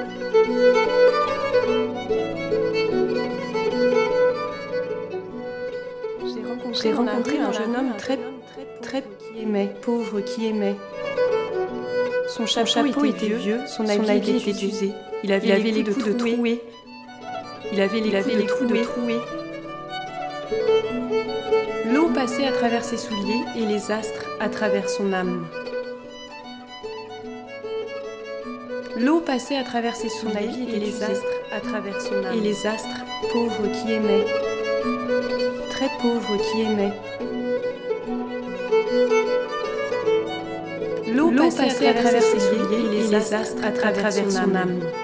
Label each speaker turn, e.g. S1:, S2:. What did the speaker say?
S1: J'ai rencontré un jeune homme très pauvre qui aimait. Son chapeau était vieux, son habit était usé. Il avait les coups de troués. Il avait les coups de troués. L'eau passait à travers ses souliers et les astres à travers son âme. L'eau passait à travers ses souliers et les astres à travers son âme. Et les astres, pauvres qui aimaient, très pauvres qui aimaient. L'eau passait à travers ses souliers et les astres à travers son âme.